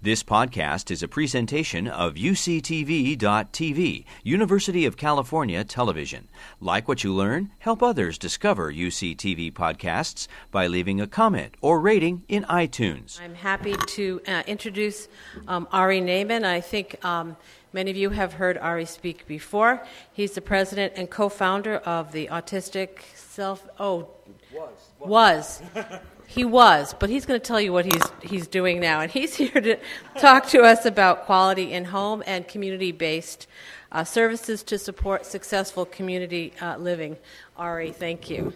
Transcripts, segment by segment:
This podcast is a presentation of UCTV.tv, University of California Television. Like what you learn? Help others discover UCTV podcasts by leaving a comment or rating in iTunes. I'm happy to introduce Ari Neiman. I think many of you have heard Ari speak before. He's the president and co-founder of the Autistic He was, but he's going to tell you what he's doing now. And he's here to talk to us about quality in home and community-based services to support successful community living. Ari, thank you.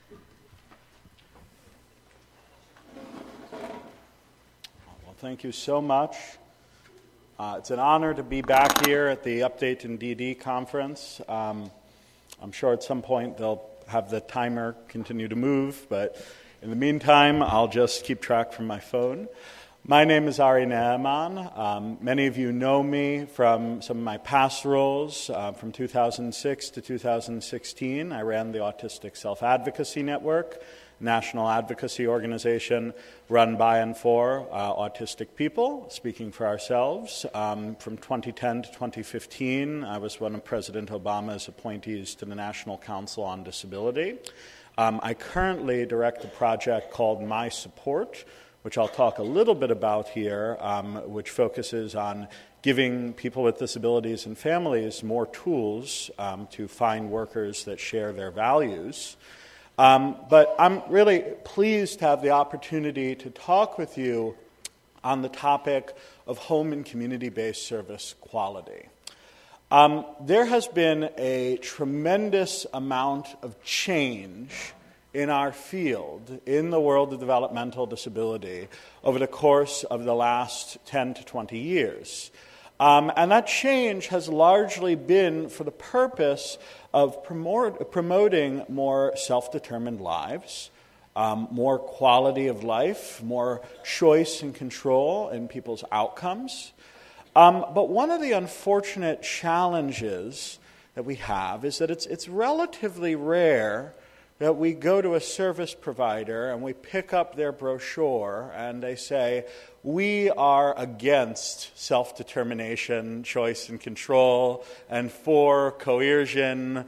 Well, thank you so much. It's an honor to be back here at the Update in DD conference. I'm sure at some point they'll have the timer continue to move, but in the meantime, I'll just keep track from my phone. My name is Ari Neiman. Many of you know me from some of my past roles. From 2006 to 2016, I ran the Autistic Self-Advocacy Network, a national advocacy organization run by and for autistic people, speaking for ourselves. From 2010 to 2015, I was one of President Obama's appointees to the National Council on Disability. I currently direct a project called My Support, which I'll talk a little bit about here, which focuses on giving people with disabilities and families more tools to find workers that share their values. But I'm really pleased to have the opportunity to talk with you on the topic of home and community-based service quality. There has been a tremendous amount of change in our field, in the world of developmental disability, over the course of the last 10 to 20 years. And that change has largely been for the purpose of promoting more self-determined lives, more quality of life, more choice and control in people's outcomes. But one of the unfortunate challenges that we have is that it's relatively rare that we go to a service provider and we pick up their brochure and they say, we are against self-determination, choice and control, and for coercion,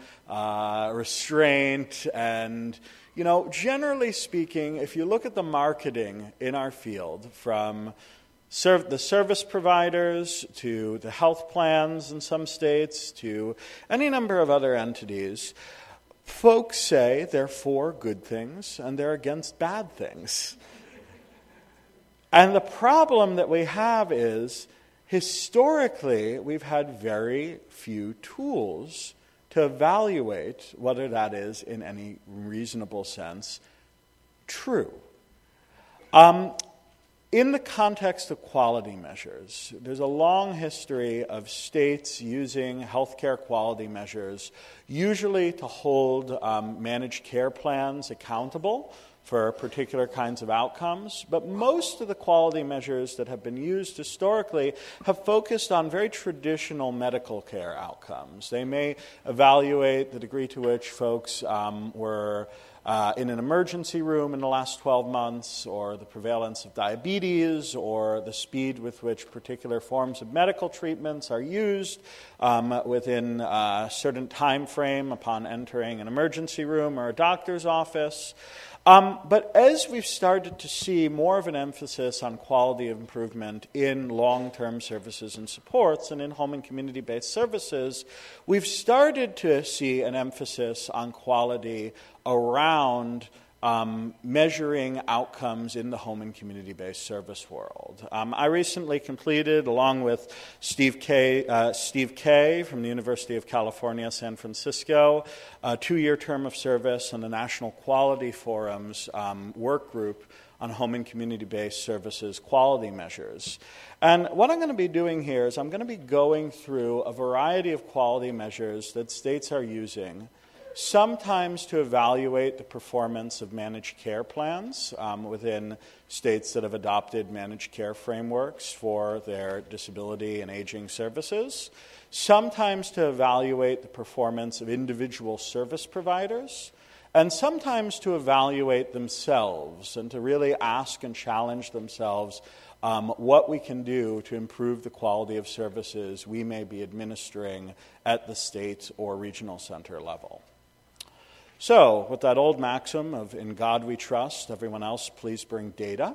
restraint, and, generally speaking, if you look at the marketing in our field from the service providers, to the health plans in some states, to any number of other entities, folks say they're for good things and they're against bad things. And the problem that we have is, historically, we've had very few tools to evaluate whether that is, in any reasonable sense, true. In the context of quality measures, there's a long history of states using healthcare quality measures, usually to hold managed care plans accountable for particular kinds of outcomes. But most of the quality measures that have been used historically have focused on very traditional medical care outcomes. They may evaluate the degree to which folks were in an emergency room in the last 12 months, or the prevalence of diabetes, or the speed with which particular forms of medical treatments are used within a certain time frame upon entering an emergency room or a doctor's office. But as we've started to see more of an emphasis on quality improvement in long-term services and supports and in home and community-based services, we've started to see an emphasis on quality around measuring outcomes in the home and community-based service world. I recently completed, along with Steve Kay from the University of California, San Francisco, a 2-year term of service on the National Quality Forum's work group on home and community-based services quality measures. And what I'm going to be doing here is I'm going to be going through a variety of quality measures that states are using, sometimes to evaluate the performance of managed care plans within states that have adopted managed care frameworks for their disability and aging services, sometimes to evaluate the performance of individual service providers, and sometimes to evaluate themselves and to really ask and challenge themselves what we can do to improve the quality of services we may be administering at the state or regional center level. So, with that old maxim of "in God we trust, everyone else please bring data,"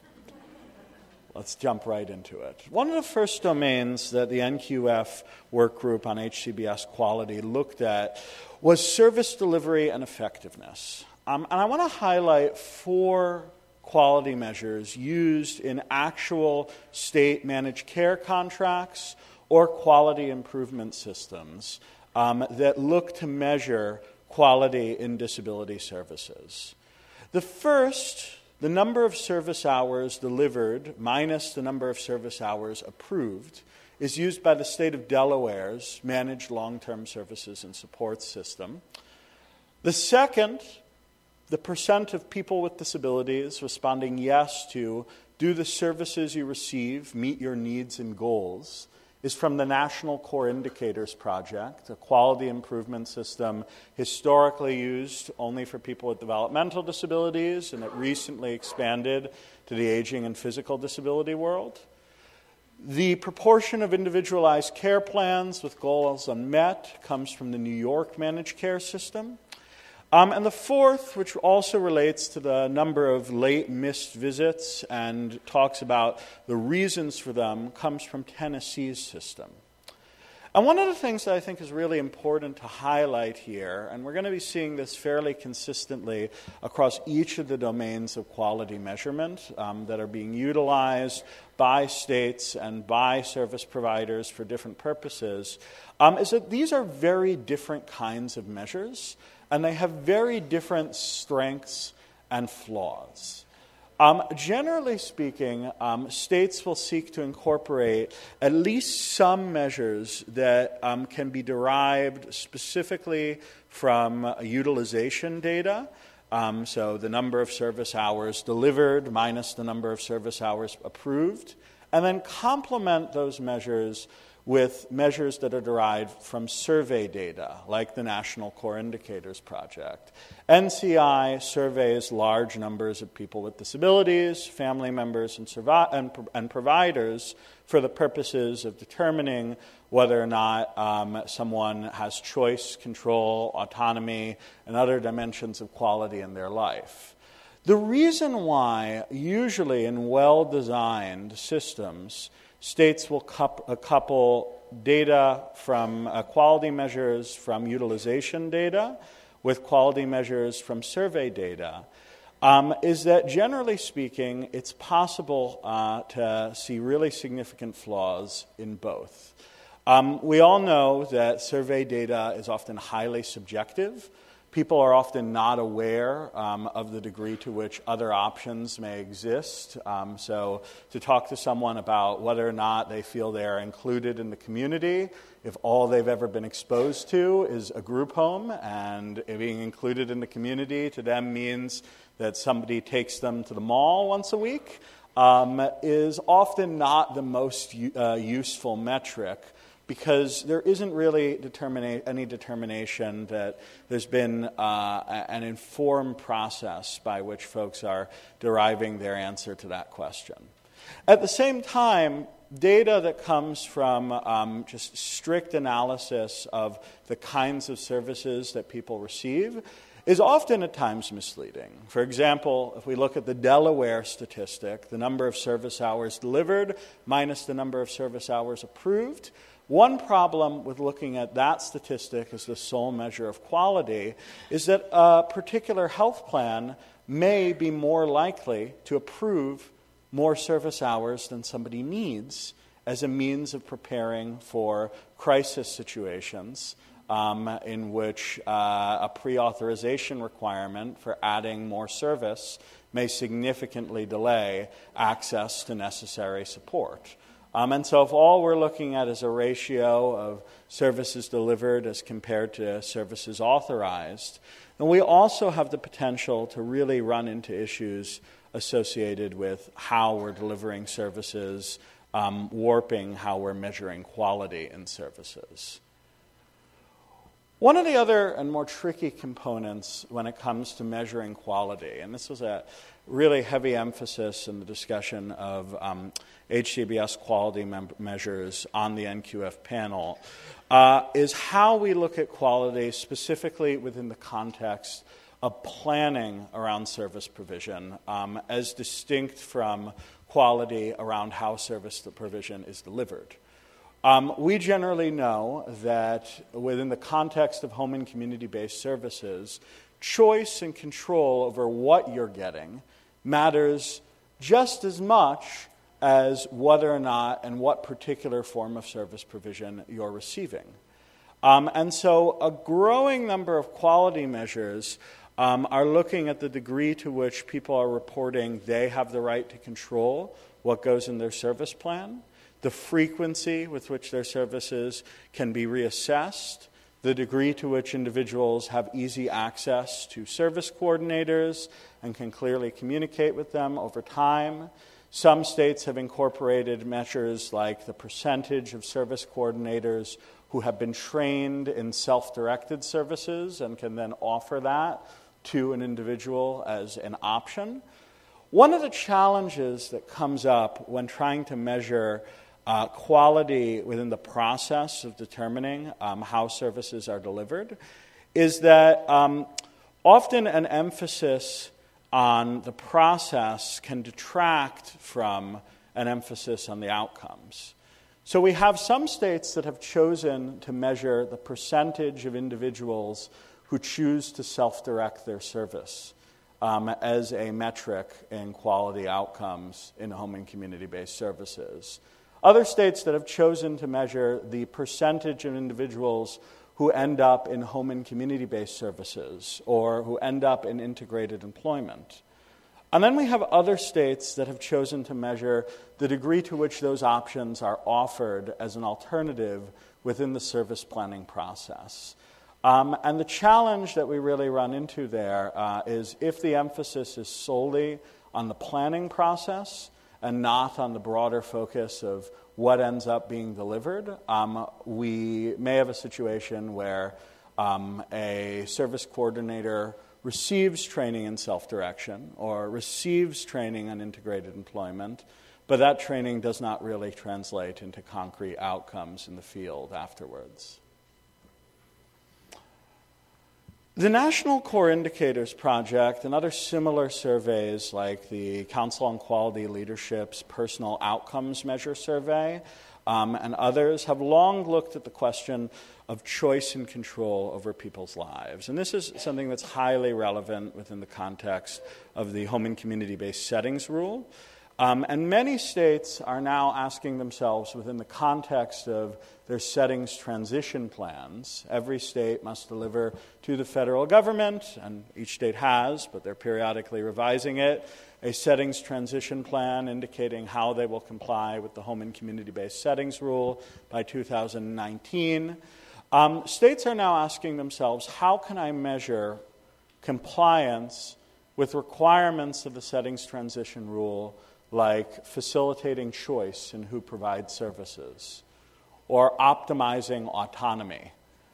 let's jump right into it. One of the first domains that the NQF work group on HCBS quality looked at was service delivery and effectiveness. And I want to highlight 4 quality measures used in actual state managed care contracts or quality improvement systems that look to measure quality in disability services. The first, the number of service hours delivered minus the number of service hours approved, is used by the state of Delaware's Managed Long-Term Services and Support System. The second, the percent of people with disabilities responding yes to "do the services you receive meet your needs and goals," is from the National Core Indicators Project, a quality improvement system historically used only for people with developmental disabilities, and it recently expanded to the aging and physical disability world. The proportion of individualized care plans with goals unmet comes from the New York Managed Care System. And the fourth, which also relates to the number of late missed visits and talks about the reasons for them, comes from Tennessee's system. And one of the things that I think is really important to highlight here, and we're going to be seeing this fairly consistently across each of the domains of quality measurement that are being utilized by states and by service providers for different purposes, is that these are very different kinds of measures, and they have very different strengths and flaws. Generally speaking, states will seek to incorporate at least some measures that can be derived specifically from utilization data. So the number of service hours delivered minus the number of service hours approved, and then complement those measures with measures that are derived from survey data, like the National Core Indicators Project. NCI surveys large numbers of people with disabilities, family members, and providers for the purposes of determining whether or not someone has choice, control, autonomy, and other dimensions of quality in their life. The reason why, usually in well-designed systems, states will couple data from quality measures from utilization data with quality measures from survey data, is that generally speaking, it's possible to see really significant flaws in both. We all know that survey data is often highly subjective. People are often not aware of the degree to which other options may exist. So to talk to someone about whether or not they feel they're included in the community, if all they've ever been exposed to is a group home, and being included in the community to them means that somebody takes them to the mall once a week, is often not the most useful metric, because there isn't really any determination that there's been an informed process by which folks are deriving their answer to that question. At the same time, data that comes from just strict analysis of the kinds of services that people receive is often at times misleading. For example, if we look at the Delaware statistic, the number of service hours delivered minus the number of service hours approved, one problem with looking at that statistic as the sole measure of quality is that a particular health plan may be more likely to approve more service hours than somebody needs as a means of preparing for crisis situations in which a pre-authorization requirement for adding more service may significantly delay access to necessary support. And so if all we're looking at is a ratio of services delivered as compared to services authorized, then we also have the potential to really run into issues associated with how we're delivering services, warping how we're measuring quality in services. One of the other and more tricky components when it comes to measuring quality, and this was a really heavy emphasis in the discussion of HCBS quality measures on the NQF panel, is how we look at quality specifically within the context of planning around service provision, as distinct from quality around how service provision is delivered. We generally know that within the context of home and community-based services, choice and control over what you're getting matters just as much as whether or not and what particular form of service provision you're receiving. And so a growing number of quality measures are looking at the degree to which people are reporting they have the right to control what goes in their service plan, the frequency with which their services can be reassessed, the degree to which individuals have easy access to service coordinators and can clearly communicate with them over time. Some states have incorporated measures like the percentage of service coordinators who have been trained in self-directed services and can then offer that to an individual as an option. One of the challenges that comes up when trying to measure quality within the process of determining how services are delivered is that often an emphasis on the process can detract from an emphasis on the outcomes. So we have some states that have chosen to measure the percentage of individuals who choose to self-direct their service as a metric in quality outcomes in home and community-based services. Other states that have chosen to measure the percentage of individuals who end up in home and community-based services or who end up in integrated employment. And then we have other states that have chosen to measure the degree to which those options are offered as an alternative within the service planning process. And the challenge that we really run into there is if the emphasis is solely on the planning process and not on the broader focus of what ends up being delivered, we may have a situation where a service coordinator receives training in self-direction or receives training on integrated employment, but that training does not really translate into concrete outcomes in the field afterwards. The National Core Indicators Project and other similar surveys like the Council on Quality Leadership's Personal Outcomes Measure Survey and others have long looked at the question of choice and control over people's lives. And this is something that's highly relevant within the context of the home and community-based settings rule. And many states are now asking themselves within the context of their settings transition plans. Every state must deliver to the federal government, and each state has, but they're periodically revising it, a settings transition plan indicating how they will comply with the home and community-based settings rule by 2019. States are now asking themselves, how can I measure compliance with requirements of the settings transition rule, like facilitating choice in who provides services, or optimizing autonomy,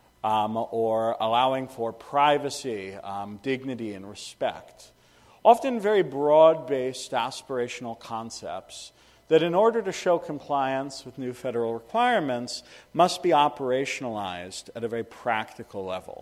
or allowing for privacy, dignity, and respect. Often very broad-based aspirational concepts that in order to show compliance with new federal requirements must be operationalized at a very practical level.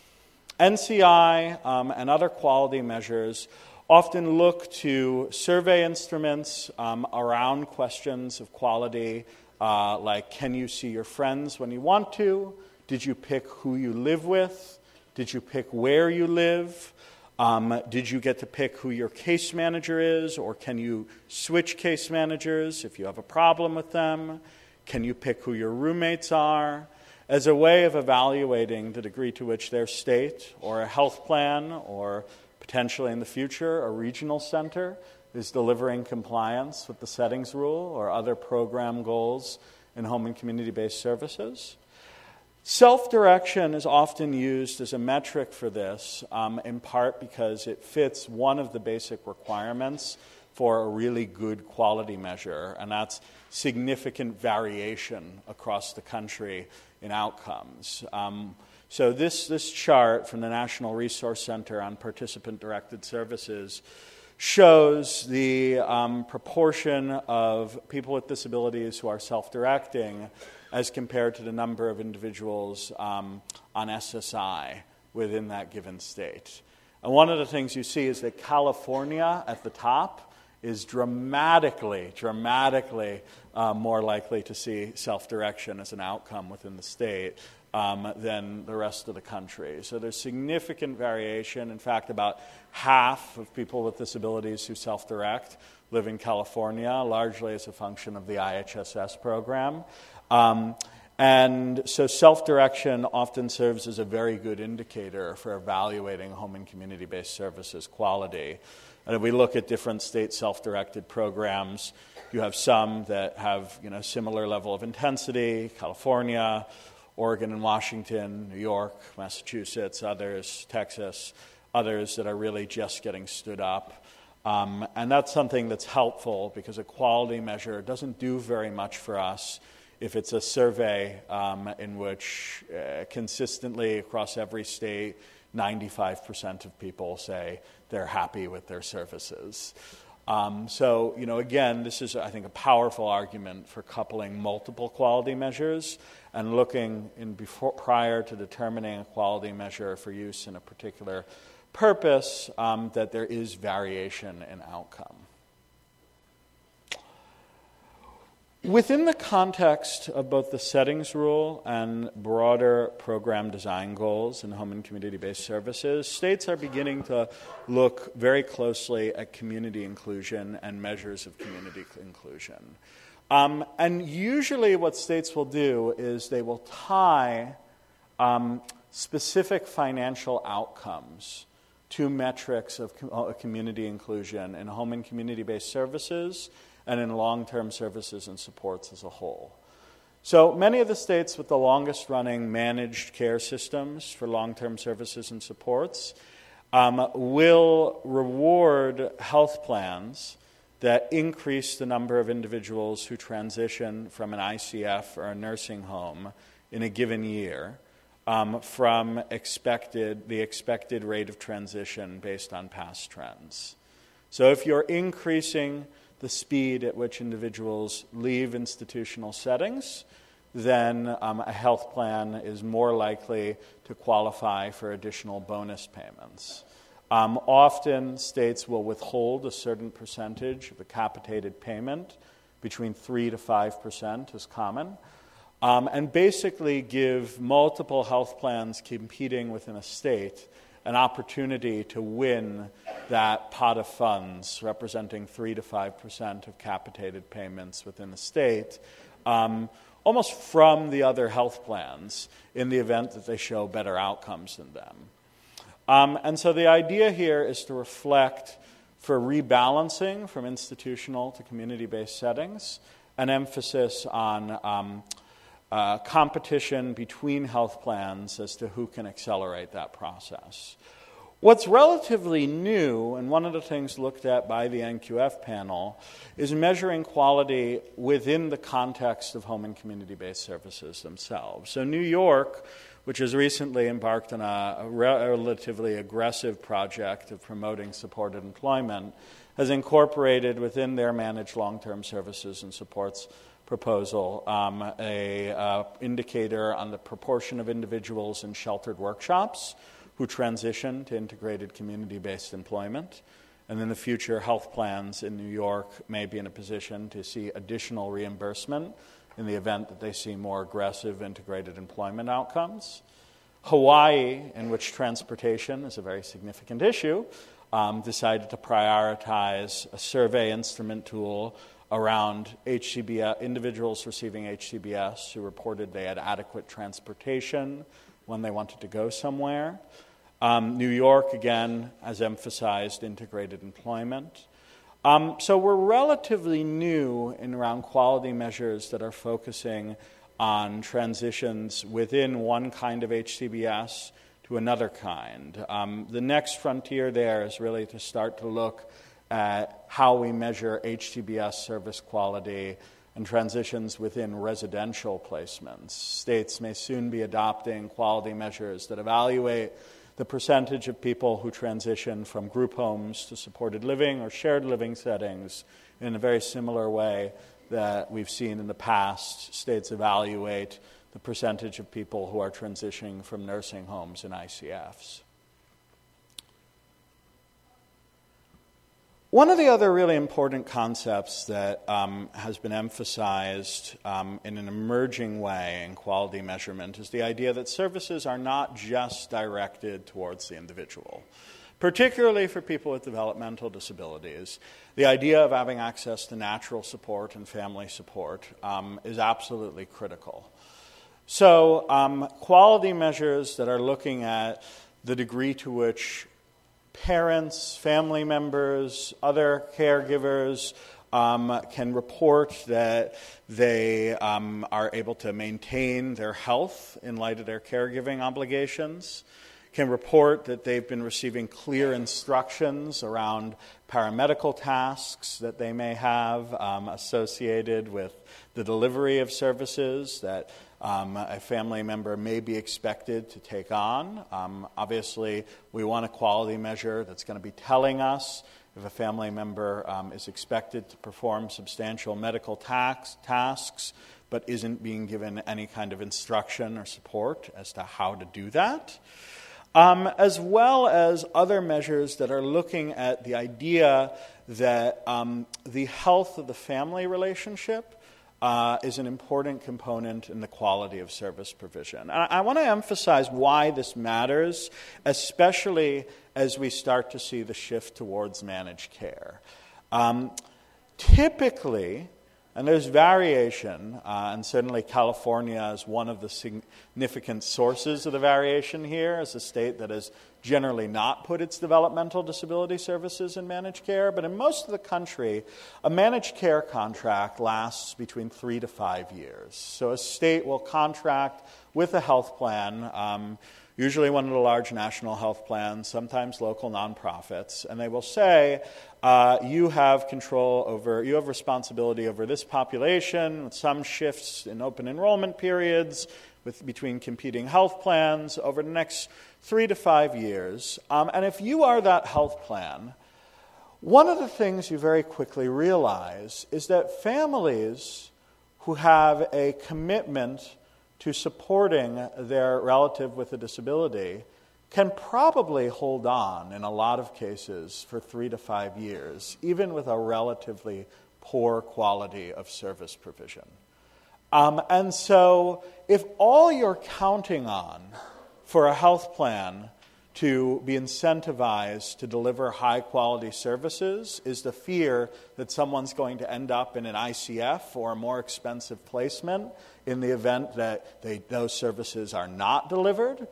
NCI and other quality measures often look to survey instruments around questions of quality, like can you see your friends when you want to? Did you pick who you live with? Did you pick where you live? Did you get to pick who your case manager is, or can you switch case managers if you have a problem with them? Can you pick who your roommates are? As a way of evaluating the degree to which their state or a health plan or potentially in the future a regional center is delivering compliance with the settings rule or other program goals in home and community-based services. Self-direction is often used as a metric for this, in part because it fits one of the basic requirements for a really good quality measure, and that's significant variation across the country in outcomes. So this chart from the National Resource Center on Participant-Directed Services shows the proportion of people with disabilities who are self-directing as compared to the number of individuals on SSI within that given state. And one of the things you see is that California at the top is dramatically more likely to see self-direction as an outcome within the state than the rest of the country. So there's significant variation. In fact, about half of people with disabilities who self-direct live in California, largely as a function of the IHSS program. And so self-direction often serves as a very good indicator for evaluating home and community-based services quality. And if we look at different state self-directed programs, you have some that have similar level of intensity, California, Oregon and Washington, New York, Massachusetts, others, Texas, others that are really just getting stood up. And that's something that's helpful because a quality measure doesn't do very much for us if it's a survey in which consistently across every state, 95% of people say they're happy with their services. So, again, this is, I think, a powerful argument for coupling multiple quality measures and looking prior to determining a quality measure for use in a particular purpose, that there is variation in outcome. Within the context of both the settings rule and broader program design goals in home and community-based services, states are beginning to look very closely at community inclusion and measures of community inclusion. And usually what states will do is they will tie specific financial outcomes to metrics of community inclusion in home and community-based services and in long-term services and supports as a whole. So many of the states with the longest-running managed care systems for long-term services and supports will reward health plans that increase the number of individuals who transition from an ICF or a nursing home in a given year from the expected rate of transition based on past trends. So if you're increasing the speed at which individuals leave institutional settings, then a health plan is more likely to qualify for additional bonus payments. Often, states will withhold a certain percentage of the capitated payment, between 3 to 5% is common, and basically give multiple health plans competing within a state an opportunity to win that pot of funds representing 3 to 5% of capitated payments within the state, almost from the other health plans in the event that they show better outcomes than them. And so the idea here is to reflect for rebalancing from institutional to community-based settings, an emphasis on competition between health plans as to who can accelerate that process. What's relatively new, and one of the things looked at by the NQF panel, is measuring quality within the context of home and community-based services themselves. So New York, which has recently embarked on a relatively aggressive project of promoting supported employment, has incorporated within their managed long-term services and supports proposal a indicator on the proportion of individuals in sheltered workshops who transition to integrated community-based employment. And in the future, health plans in New York may be in a position to see additional reimbursement in the event that they see more aggressive integrated employment outcomes. Hawaii, in which transportation is a very significant issue, decided to prioritize a survey instrument tool around HCBS, individuals receiving HCBS who reported they had adequate transportation when they wanted to go somewhere. New York, again, has emphasized integrated employment. So we're relatively new in around quality measures that are focusing on transitions within one kind of HCBS to another kind. The next frontier there is really to start to look at how we measure HCBS service quality and transitions within residential placements. States may soon be adopting quality measures that evaluate the percentage of people who transition from group homes to supported living or shared living settings in a very similar way that we've seen in the past. States evaluate the percentage of people who are transitioning from nursing homes and ICFs. One of the other really important concepts that has been emphasized in an emerging way in quality measurement is the idea that services are not just directed towards the individual. Particularly for people with developmental disabilities, the idea of having access to natural support and family support is absolutely critical. So quality measures that are looking at the degree to which parents, family members, other caregivers can report that they are able to maintain their health in light of their caregiving obligations, can report that they've been receiving clear instructions around paramedical tasks that they may have associated with the delivery of services that a family member may be expected to take on. Obviously, we want a quality measure that's going to be telling us if a family member is expected to perform substantial medical tasks but isn't being given any kind of instruction or support as to how to do that. As well as other measures that are looking at the idea that the health of the family relationship is an important component in the quality of service provision. And I want to emphasize why this matters, especially as we start to see the shift towards managed care. Typically, and there's variation, and certainly California is one of the significant sources of the variation here as a state that has generally not put its developmental disability services in managed care. But in most of the country, a managed care contract lasts between 3 to 5 years. So a state will contract with a health plan, usually one of the large national health plans, sometimes local nonprofits, and they will say, you have responsibility over this population, with some shifts in open enrollment periods between competing health plans over the next 3 to 5 years. And if you are that health plan, one of the things you very quickly realize is that families who have a commitment to supporting their relative with a disability can probably hold on, in a lot of cases, for 3 to 5 years, even with a relatively poor quality of service provision. And so if all you're counting on for a health plan to be incentivized to deliver high-quality services is the fear that someone's going to end up in an ICF or a more expensive placement in the event that those services are not delivered,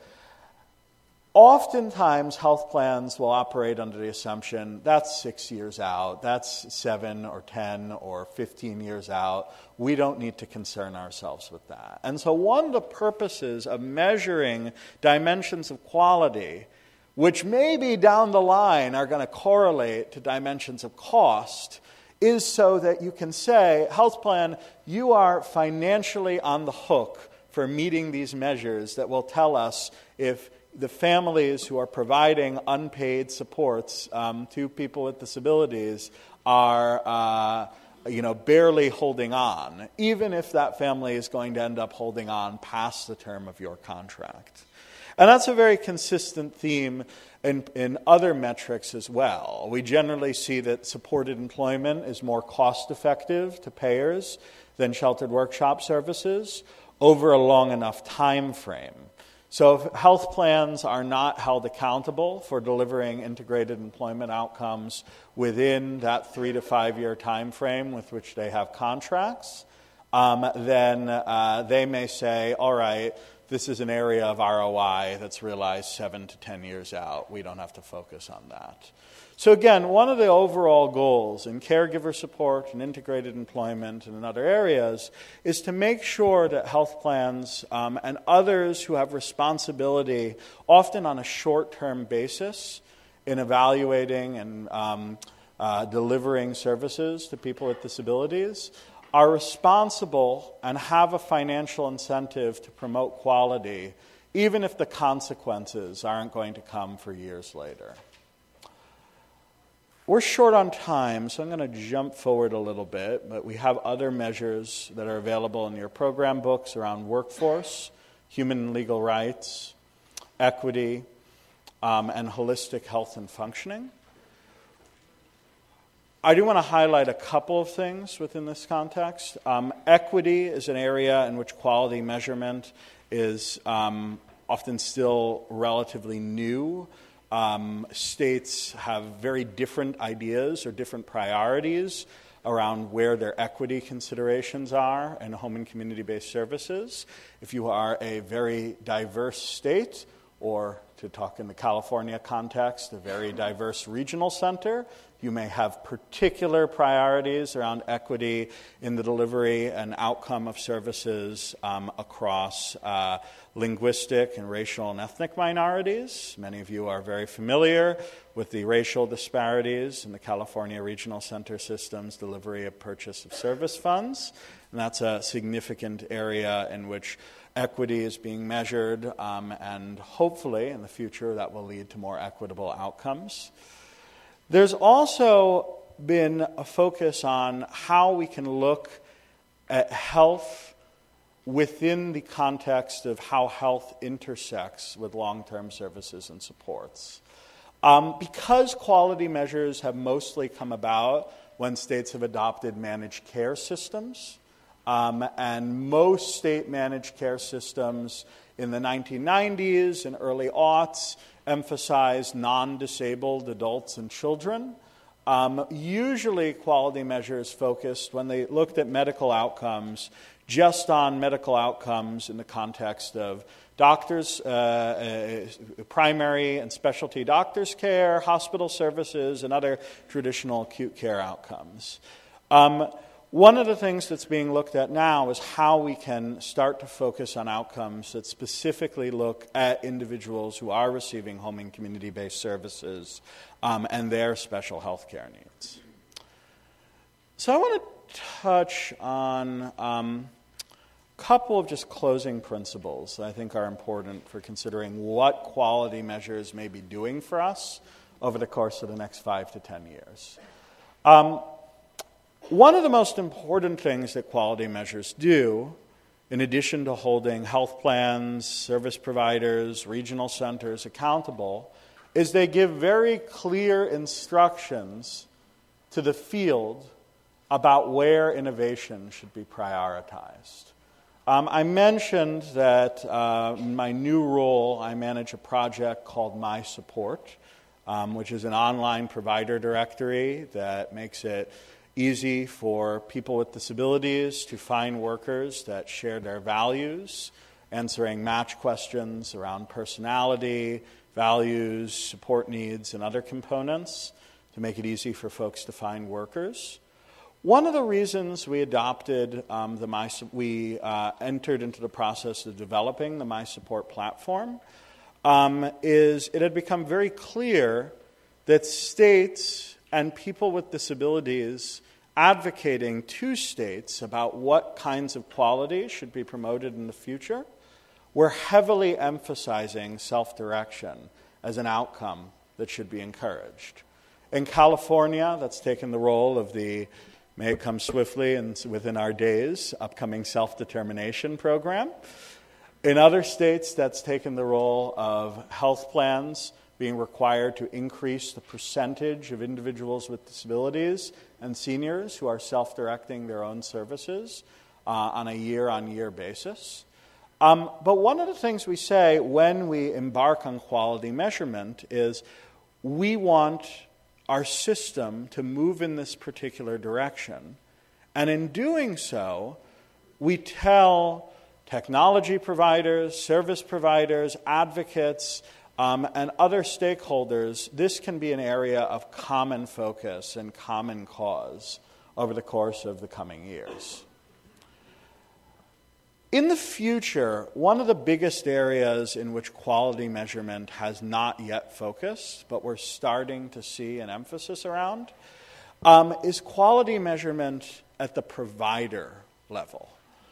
oftentimes health plans will operate under the assumption that's 6 years out, that's 7 or 10 or 15 years out. We don't need to concern ourselves with that. And so one of the purposes of measuring dimensions of quality, which maybe down the line are going to correlate to dimensions of cost, is so that you can say, health plan, you are financially on the hook for meeting these measures that will tell us if the families who are providing unpaid supports to people with disabilities are barely holding on, even if that family is going to end up holding on past the term of your contract. And that's a very consistent theme in other metrics as well. We generally see that supported employment is more cost-effective to payers than sheltered workshop services over a long enough time frame. So if health plans are not held accountable for delivering integrated employment outcomes within that 3 to 5 year time frame with which they have contracts, then they may say, all right, this is an area of ROI that's realized 7 to 10 years out. We don't have to focus on that. So again, one of the overall goals in caregiver support and integrated employment and in other areas is to make sure that health plans and others who have responsibility, often on a short-term basis, in evaluating and delivering services to people with disabilities, are responsible and have a financial incentive to promote quality, even if the consequences aren't going to come for years later. We're short on time, so I'm going to jump forward a little bit, but we have other measures that are available in your program books around workforce, human and legal rights, equity, and holistic health and functioning. I do want to highlight a couple of things within this context. Equity is an area in which quality measurement is often still relatively new. States have very different ideas or different priorities around where their equity considerations are in home and community-based services. If you are a very diverse state, or to talk in the California context, a very diverse regional center, you may have particular priorities around equity in the delivery and outcome of services across linguistic and racial and ethnic minorities. Many of you are very familiar with the racial disparities in the California Regional Center System's delivery of purchase of service funds. And that's a significant area in which equity is being measured, and hopefully in the future that will lead to more equitable outcomes. There's also been a focus on how we can look at health within the context of how health intersects with long-term services and supports. Because quality measures have mostly come about when states have adopted managed care systems, and most state managed care systems in the 1990s and early aughts emphasized non-disabled adults and children. Usually quality measures focused, when they looked at medical outcomes, just on medical outcomes in the context of doctors, primary and specialty doctors' care, hospital services, and other traditional acute care outcomes. One of the things that's being looked at now is how we can start to focus on outcomes that specifically look at individuals who are receiving home and community-based services and their special health care needs. So I want to touch on a couple of just closing principles that I think are important for considering what quality measures may be doing for us over the course of the next 5 to 10 years. One of the most important things that quality measures do, in addition to holding health plans, service providers, regional centers accountable, is they give very clear instructions to the field about where innovation should be prioritized. I mentioned that in my new role, I manage a project called My Support, which is an online provider directory that makes it easy for people with disabilities to find workers that share their values, answering match questions around personality, values, support needs, and other components to make it easy for folks to find workers. One of the reasons we adopted we entered into the process of developing the My Support platform is it had become very clear that states and people with disabilities advocating to states about what kinds of quality should be promoted in the future were heavily emphasizing self-direction as an outcome that should be encouraged. In California, that's taken the role of the May It Come Swiftly and Within Our Days upcoming self-determination program. In other states, that's taken the role of health plans being required to increase the percentage of individuals with disabilities and seniors who are self-directing their own services on a year-on-year basis. But one of the things we say when we embark on quality measurement is we want our system to move in this particular direction. And in doing so, we tell technology providers, service providers, advocates, and other stakeholders, this can be an area of common focus and common cause over the course of the coming years. In the future, one of the biggest areas in which quality measurement has not yet focused, but we're starting to see an emphasis around, is quality measurement at the provider level.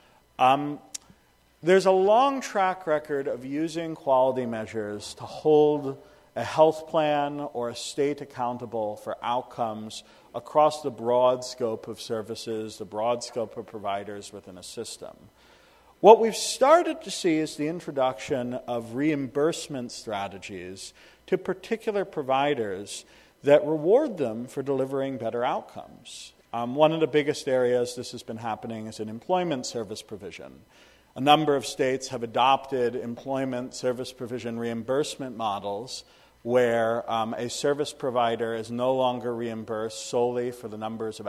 There's a long track record of using quality measures to hold a health plan or a state accountable for outcomes across the broad scope of services, the broad scope of providers within a system. What we've started to see is the introduction of reimbursement strategies to particular providers that reward them for delivering better outcomes. One of the biggest areas this has been happening is in employment service provision. A number of states have adopted employment service provision reimbursement models where a service provider is no longer reimbursed solely for the number of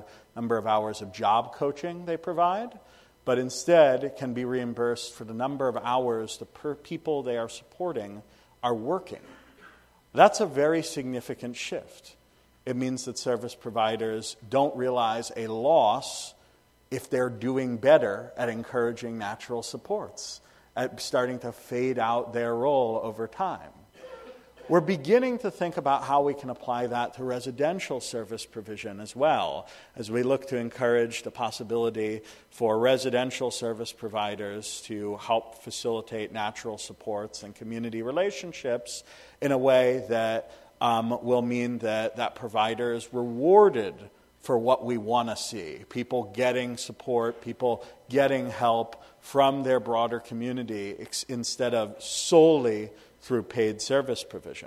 hours of job coaching they provide, but instead can be reimbursed for the number of hours the people they are supporting are working. That's a very significant shift. It means that service providers don't realize a loss if they're doing better at encouraging natural supports, at starting to fade out their role over time. We're beginning to think about how we can apply that to residential service provision as well, as we look to encourage the possibility for residential service providers to help facilitate natural supports and community relationships in a way that will mean that provider is rewarded for what we want to see. People getting support, people getting help from their broader community instead of solely through paid service provision.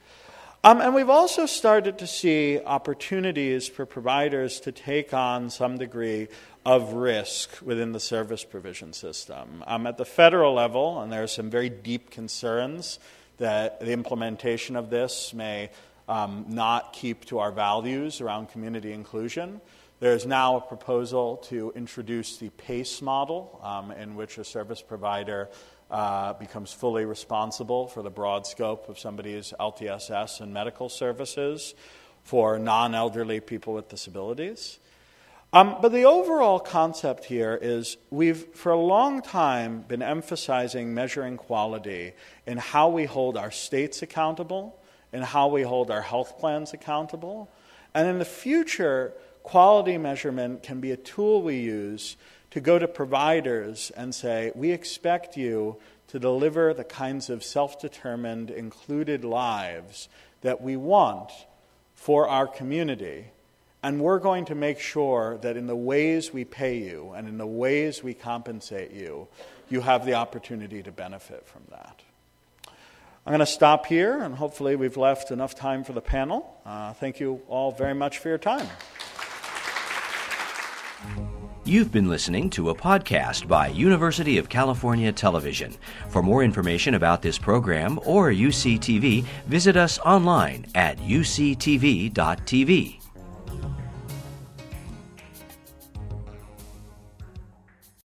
And we've also started to see opportunities for providers to take on some degree of risk within the service provision system. At the federal level, and there are some very deep concerns that the implementation of this may not keep to our values around community inclusion. There's now a proposal to introduce the PACE model, in which a service provider becomes fully responsible for the broad scope of somebody's LTSS and medical services for non-elderly people with disabilities. But the overall concept here is we've, for a long time, been emphasizing measuring quality in how we hold our states accountable and how we hold our health plans accountable. And in the future, quality measurement can be a tool we use to go to providers and say, we expect you to deliver the kinds of self-determined, included lives that we want for our community. And we're going to make sure that in the ways we pay you and in the ways we compensate you, you have the opportunity to benefit from that. I'm going to stop here, and hopefully we've left enough time for the panel. Thank you all very much for your time. You've been listening to a podcast by University of California Television. For more information about this program or UCTV, visit us online at uctv.tv.